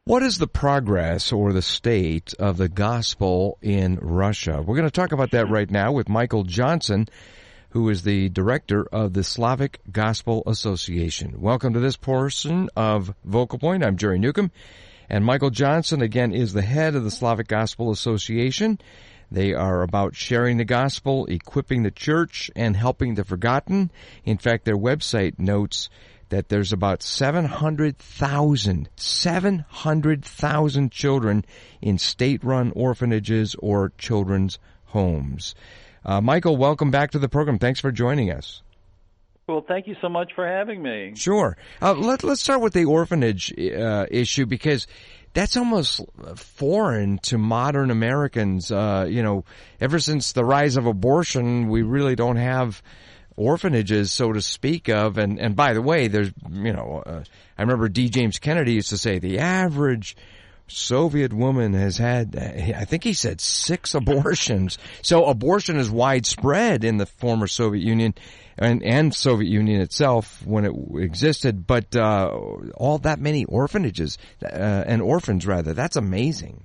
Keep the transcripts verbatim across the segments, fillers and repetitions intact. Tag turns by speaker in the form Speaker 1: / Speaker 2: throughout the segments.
Speaker 1: What is the progress or the state of the gospel in Russia? We're going to talk about that right now with Michael Johnson, who is the director of the Slavic Gospel Association. Welcome to this portion of Vocal Point. I'm Jerry Newcomb, and Michael Johnson, again, is the head of the Slavic Gospel Association. They are about sharing the gospel, equipping the church, and helping the forgotten. In fact, their website notes that there's about seven hundred thousand, seven hundred thousand children in state-run orphanages or children's homes. Uh, Michael, welcome back to the program. Thanks for joining us.
Speaker 2: Well, thank you so much for having me.
Speaker 1: Sure. Uh, let, let's start with the orphanage uh, issue, because that's almost foreign to modern Americans. Uh, you know, ever since the rise of abortion, we really don't have orphanages, so to speak of. And, and by the way, there's, you know, uh, I remember D. James Kennedy used to say the average Soviet woman has had, I think he said, six abortions. So abortion is widespread in the former Soviet Union and, and Soviet Union itself when it existed. But uh, all that many orphanages uh, and orphans, rather, that's amazing.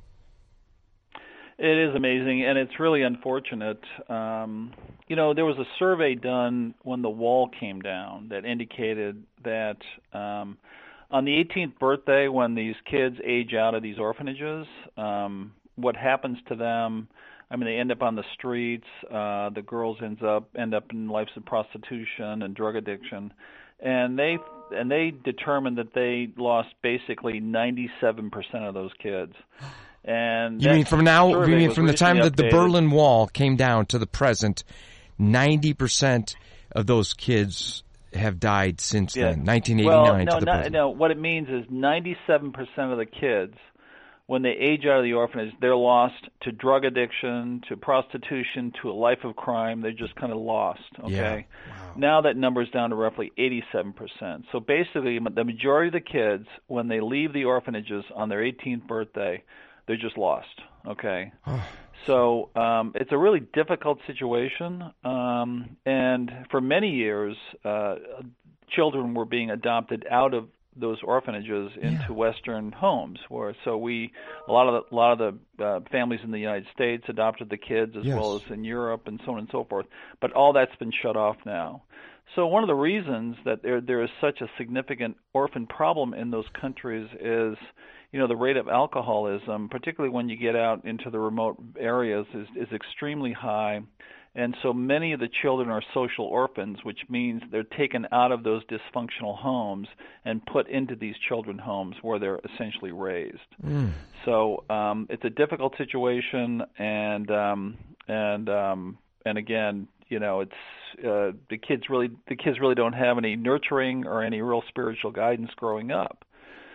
Speaker 2: It is amazing, and it's really unfortunate. Um, you know, there was a survey done when the wall came down that indicated that um, on the eighteenth birthday, when these kids age out of these orphanages, um, what happens to them? I mean, they end up on the streets. Uh, the girls ends up end up in lives of prostitution and drug addiction, and they and they determined that they lost basically ninety-seven percent of those kids. And
Speaker 1: you mean from now? You mean from the time that the Berlin Wall came down to the present, ninety percent of those kids have died since
Speaker 2: yeah.
Speaker 1: then, nineteen eighty-nine
Speaker 2: well, no,
Speaker 1: to the
Speaker 2: not,
Speaker 1: present.
Speaker 2: No, what it means is ninety-seven percent of the kids, when they age out of the orphanage, they're lost to drug addiction, to prostitution, to a life of crime. They're just kind of lost, okay?
Speaker 1: Yeah. Wow.
Speaker 2: Now that number's down to roughly eighty-seven percent. So basically, the majority of the kids, when they leave the orphanages on their eighteenth birthday, they're just lost, okay? So um, it's a really difficult situation, um, and for many years, uh, children were being adopted out of those orphanages into
Speaker 1: yeah.
Speaker 2: Western homes. Where so we, a lot of the, a lot of the uh, families in the United States adopted the kids, as
Speaker 1: yes.
Speaker 2: well as in Europe and so on and so forth. But all that's been shut off now. So one of the reasons that there there is such a significant orphan problem in those countries is, you know, the rate of alcoholism, particularly when you get out into the remote areas, is, is extremely high. And so many of the children are social orphans, which means they're taken out of those dysfunctional homes and put into these children homes where they're essentially raised.
Speaker 1: Mm.
Speaker 2: So um, it's a difficult situation, and um, and um, and again, you know, it's uh, the kids really the kids really don't have any nurturing or any real spiritual guidance growing up.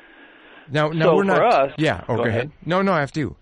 Speaker 1: Now, now
Speaker 2: so
Speaker 1: we're not.
Speaker 2: For us,
Speaker 1: yeah. Oh, go,
Speaker 2: go
Speaker 1: ahead.
Speaker 2: ahead.
Speaker 1: No, no, after you.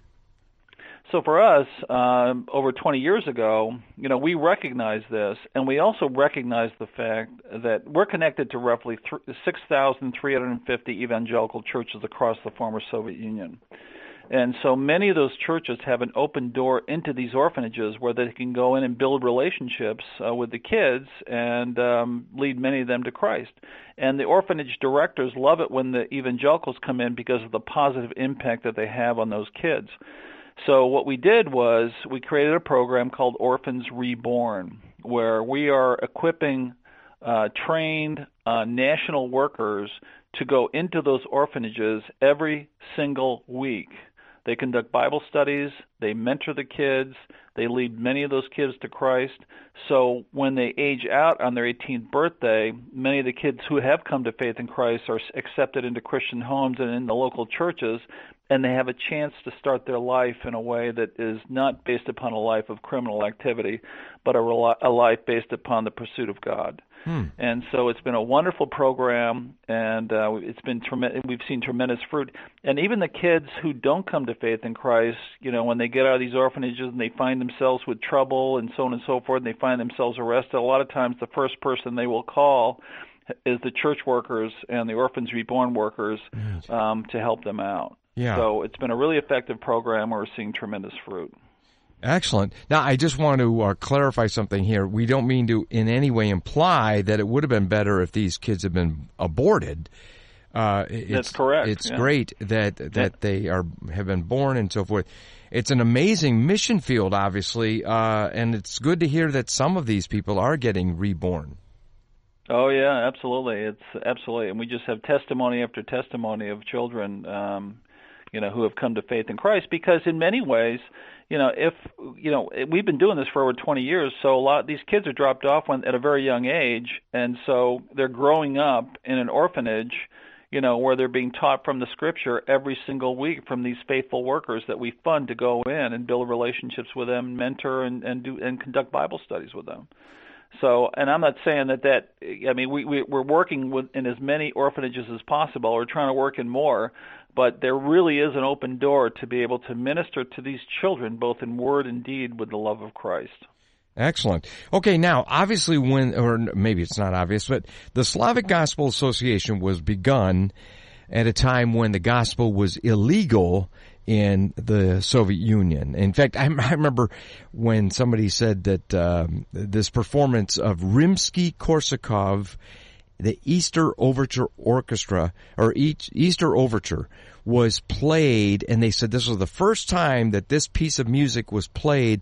Speaker 2: So for us, um, over twenty years ago, you know, we recognized this, and we also recognized the fact that we're connected to roughly six thousand three hundred fifty evangelical churches across the former Soviet Union. And so many of those churches have an open door into these orphanages where they can go in and build relationships uh, with the kids and um, lead many of them to Christ. And the orphanage directors love it when the evangelicals come in because of the positive impact that they have on those kids. So what we did was we created a program called Orphans Reborn, where we are equipping uh, trained uh, national workers to go into those orphanages every single week. They conduct Bible studies, they mentor the kids, they lead many of those kids to Christ. So when they age out on their eighteenth birthday, many of the kids who have come to faith in Christ are accepted into Christian homes and in the local churches, and they have a chance to start their life in a way that is not based upon a life of criminal activity, but a, a life based upon the pursuit of God. Hmm. And so it's been a wonderful program, and uh, it's been trem- we've seen tremendous fruit. And even the kids who don't come to faith in Christ, you know, when they get out of these orphanages and they find themselves with trouble and so on and so forth, and they find themselves arrested, a lot of times the first person they will call is the church workers and the Orphans Reborn workers um, to help them out.
Speaker 1: Yeah.
Speaker 2: So it's been a really effective program. We're seeing tremendous fruit.
Speaker 1: Excellent. Now, I just want to uh, clarify something here. We don't mean to in any way imply that it would have been better if these kids had been aborted. Uh, it's,
Speaker 2: That's correct.
Speaker 1: It's
Speaker 2: yeah.
Speaker 1: great that that yeah. they are have been born and so forth. It's an amazing mission field, obviously, uh, and it's good to hear that some of these people are getting reborn.
Speaker 2: Oh yeah, absolutely. It's absolutely, and we just have testimony after testimony of children, um, you know, who have come to faith in Christ. Because in many ways, you know, if you know, we've been doing this for over twenty years, so a lot these kids are dropped off when at a very young age, and so they're growing up in an orphanage, you know, where they're being taught from the Scripture every single week from these faithful workers that we fund to go in and build relationships with them, mentor, and and do and conduct Bible studies with them. So, and I'm not saying that that, I mean, we, we, we're working with, in as many orphanages as possible. We're trying to work in more, but there really is an open door to be able to minister to these children, both in word and deed, with the love of Christ.
Speaker 1: Excellent. Okay, now, obviously when, or maybe it's not obvious, but the Slavic Gospel Association was begun at a time when the gospel was illegal in the Soviet Union. In fact, I, I remember when somebody said that um, this performance of Rimsky-Korsakov, the Easter Overture Orchestra, or Easter Overture, was played, and they said this was the first time that this piece of music was played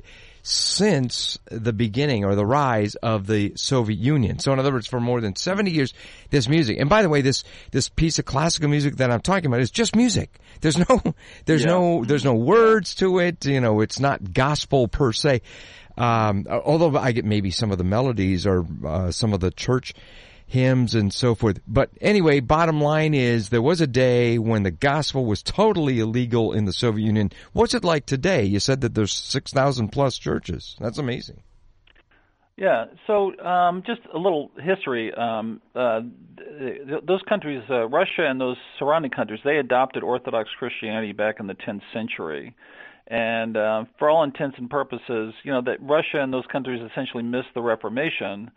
Speaker 1: since the beginning or the rise of the Soviet Union. So in other words, for more than seventy years, this music, and by the way, this, this piece of classical music that I'm talking about is just music. There's no, there's yeah. no, there's no words to it. You know, it's not gospel per se. Um, although I get maybe some of the melodies or, uh, some of the church hymns and so forth. But anyway, bottom line is there was a day when the gospel was totally illegal in the Soviet Union. What's it like today? You said that there's six thousand plus churches. That's amazing.
Speaker 2: Yeah, so um, just a little history. Um, uh, th- those countries, uh, Russia and those surrounding countries, they adopted Orthodox Christianity back in the tenth century. And uh, for all intents and purposes, you know, that Russia and those countries essentially missed the Reformation.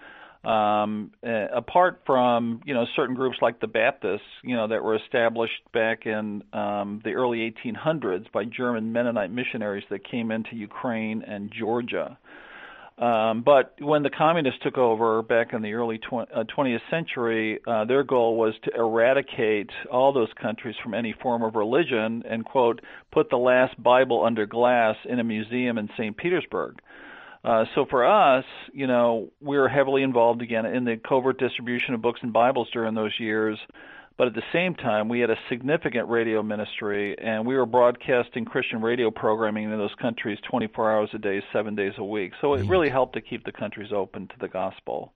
Speaker 2: Um, uh, apart from, you know, certain groups like the Baptists, you know, that were established back in um, the early eighteen hundreds by German Mennonite missionaries that came into Ukraine and Georgia. Um, but when the communists took over back in the early twentieth century, uh, their goal was to eradicate all those countries from any form of religion and, quote, put the last Bible under glass in a museum in Saint Petersburg. Uh, so for us, you know, we were heavily involved again in the covert distribution of books and Bibles during those years. But at the same time, we had a significant radio ministry, and we were broadcasting Christian radio programming in those countries twenty-four hours a day, seven days a week. So it really helped to keep the countries open to the gospel.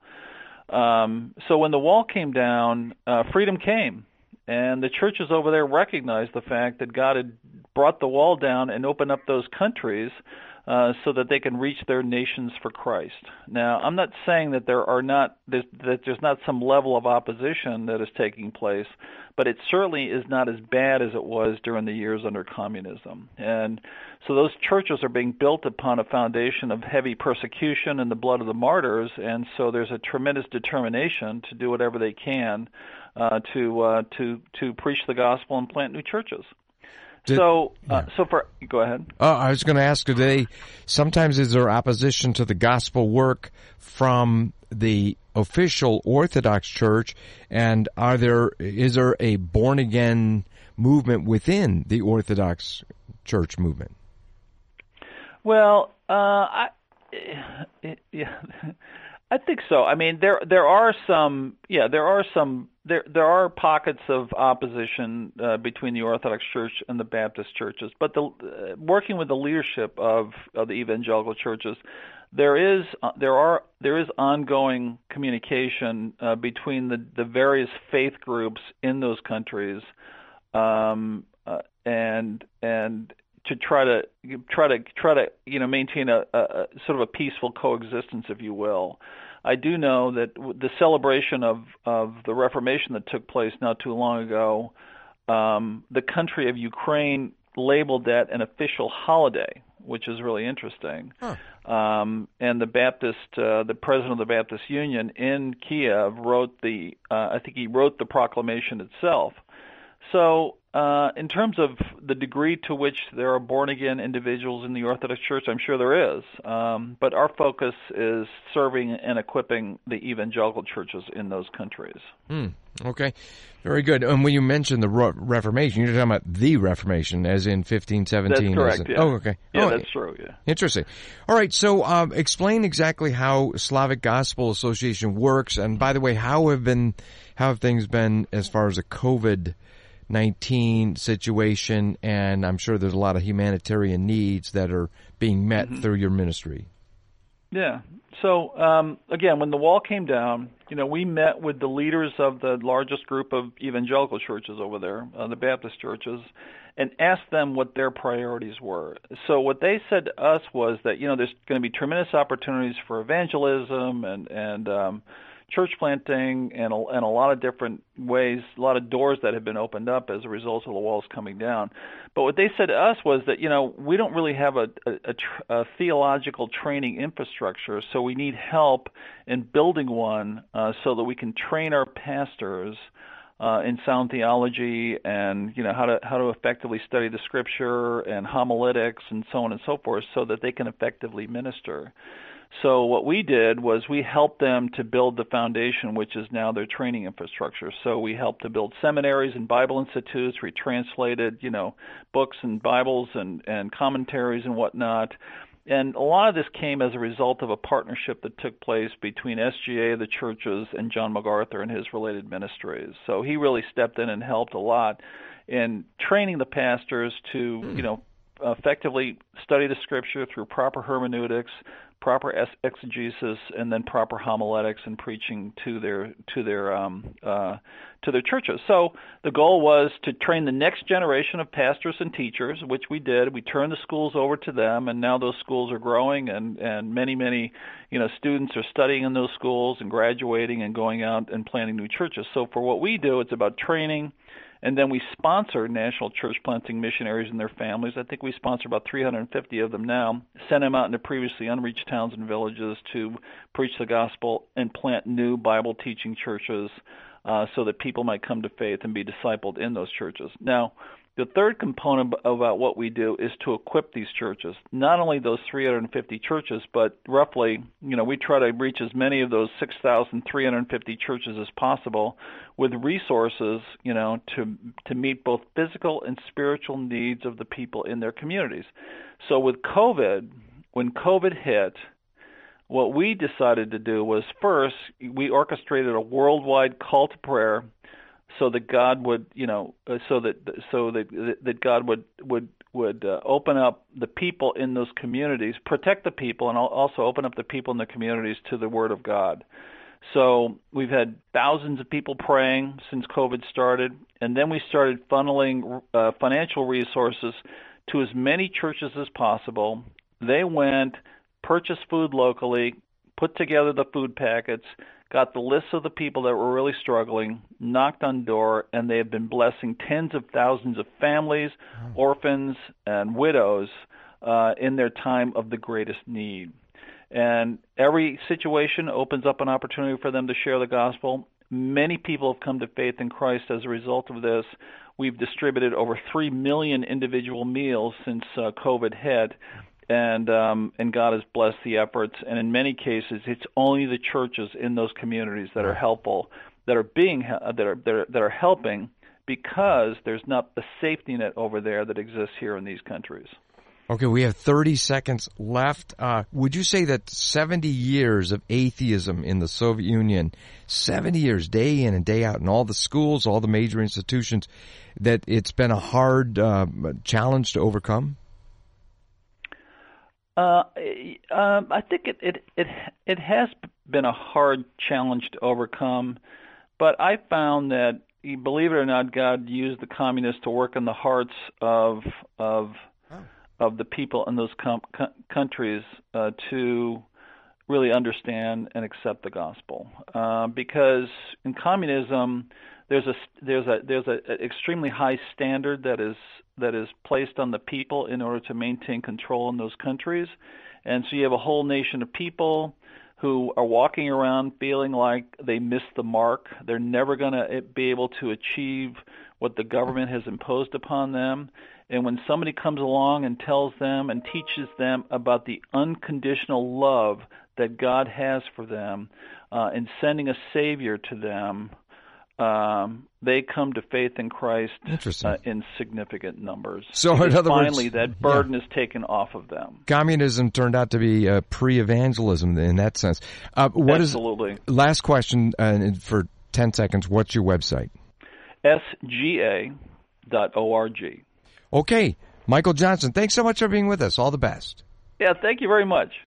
Speaker 2: Um, so when the wall came down, uh, freedom came. And the churches over there recognized the fact that God had brought the wall down and opened up those countries Uh, so that they can reach their nations for Christ. Now, I'm not saying that there are not there's, that there's not some level of opposition that is taking place, but it certainly is not as bad as it was during the years under communism. And so those churches are being built upon a foundation of heavy persecution and the blood of the martyrs, and so there's a tremendous determination to do whatever they can uh, to uh, to to preach the gospel and plant new churches. Did, so, uh, yeah. so for go ahead.
Speaker 1: Uh, I was going to ask today. Sometimes is there opposition to the gospel work from the official Orthodox Church, and are there is there a born again movement within the Orthodox Church movement?
Speaker 2: Well, uh, I yeah, I think so. I mean, there there are some yeah there are some. There there are pockets of opposition uh, between the Orthodox Church and the Baptist churches, but the uh, working with the leadership of, of the evangelical churches, there is uh, there are there is ongoing communication uh, between the, the various faith groups in those countries, um, uh, and and to try to try to try to you know maintain a, a, a sort of a peaceful coexistence, if you will. I do know that the celebration of, of the Reformation that took place not too long ago, um, the country of Ukraine labeled that an official holiday, which is really interesting. Huh. Um, and the Baptist, uh, the president of the Baptist Union in Kiev wrote the, uh, I think he wrote the proclamation itself. So Uh, in terms of the degree to which there are born-again individuals in the Orthodox Church, I'm sure there is. Um, but our focus is serving and equipping the evangelical churches in those countries.
Speaker 1: Hmm. Okay. Very good. And when you mentioned the Reformation, you're talking about the Reformation, as in fifteen seventeen.
Speaker 2: That's correct,
Speaker 1: in,
Speaker 2: yeah.
Speaker 1: Oh, okay.
Speaker 2: Yeah,
Speaker 1: oh,
Speaker 2: that's true, yeah.
Speaker 1: Interesting. All right, so um, explain exactly how Slavic Gospel Association works. And by the way, how have been how have things been as far as the COVID nineteen situation? And I'm sure there's a lot of humanitarian needs that are being met mm-hmm. through your ministry.
Speaker 2: Yeah. So, um, again, when the wall came down, you know, we met with the leaders of the largest group of evangelical churches over there, uh, the Baptist churches, and asked them what their priorities were. So what they said to us was that, you know, there's going to be tremendous opportunities for evangelism and, and um, church planting and a, and a lot of different ways, a lot of doors that have been opened up as a result of the walls coming down. But what they said to us was that, you know, we don't really have a, a, a, tr- a theological training infrastructure, so we need help in building one uh, so that we can train our pastors uh, in sound theology and, you know, how to how to effectively study the Scripture and homiletics and so on and so forth so that they can effectively minister. So what we did was we helped them to build the foundation, which is now their training infrastructure. So we helped to build seminaries and Bible institutes. We translated, you know, books and Bibles and, and commentaries and whatnot. And a lot of this came as a result of a partnership that took place between S G A, the churches, and John MacArthur and his related ministries. So he really stepped in and helped a lot in training the pastors to, you know, effectively study the Scripture through proper hermeneutics, proper exegesis, and then proper homiletics and preaching to their to their um, uh, to their churches. So the goal was to train the next generation of pastors and teachers, which we did. We turned the schools over to them, and now those schools are growing, and, and many many you know students are studying in those schools and graduating and going out and planting new churches. So for what we do, it's about training. And then we sponsor national church planting missionaries and their families. I think we sponsor about three hundred fifty of them now, send them out into previously unreached towns and villages to preach the gospel and plant new Bible-teaching churches uh, so that people might come to faith and be discipled in those churches. Now, the third component about what we do is to equip these churches, not only those three hundred fifty churches, but roughly, you know, we try to reach as many of those six thousand three hundred fifty churches as possible with resources, you know, to to meet both physical and spiritual needs of the people in their communities. So with COVID, when COVID hit, what we decided to do was first, we orchestrated a worldwide call to prayer so that God would, you know, so that so that that God would would would uh, open up the people in those communities, protect the people, and also open up the people in the communities to the Word of God. So we've had thousands of people praying since COVID started, and then we started funneling uh, financial resources to as many churches as possible. They went, purchased food locally, put together the food packets, got the lists of the people that were really struggling, knocked on door, and they have been blessing tens of thousands of families, wow. orphans, and widows uh, in their time of the greatest need. And every situation opens up an opportunity for them to share the gospel. Many people have come to faith in Christ as a result of this. We've distributed over three million individual meals since uh, COVID hit. And um, and God has blessed the efforts, and in many cases, it's only the churches in those communities that are helpful, that are being that are that are, that are helping, because there's not the safety net over there that exists here in these countries.
Speaker 1: Okay, we have thirty seconds left. Uh, would you say that seventy years of atheism in the Soviet Union, seventy years, day in and day out, in all the schools, all the major institutions, that it's been a hard uh, challenge to overcome?
Speaker 2: Uh, um, I think it, it it it has been a hard challenge to overcome, but I found that, believe it or not, God used the communists to work in the hearts of of oh. of the people in those com- co- countries uh, to really understand and accept the gospel. Uh, because in communism, there's a there's a there's a, a extremely high standard that is that is placed on the people in order to maintain control in those countries. And so you have a whole nation of people who are walking around feeling like they missed the mark. They're never going to be able to achieve what the government has imposed upon them. And when somebody comes along and tells them and teaches them about the unconditional love that God has for them uh, and sending a Savior to them, um, they come to faith in Christ uh, in significant numbers.
Speaker 1: So,
Speaker 2: because
Speaker 1: in other
Speaker 2: finally,
Speaker 1: words,
Speaker 2: that burden
Speaker 1: yeah.
Speaker 2: is taken off of them.
Speaker 1: Communism turned out to be uh, pre-evangelism in that sense. Uh, what
Speaker 2: Absolutely.
Speaker 1: Is, last question uh, for ten seconds. What's your website?
Speaker 2: S G A dot org.
Speaker 1: Okay. Michael Johnson, thanks so much for being with us. All the best.
Speaker 2: Yeah, thank you very much.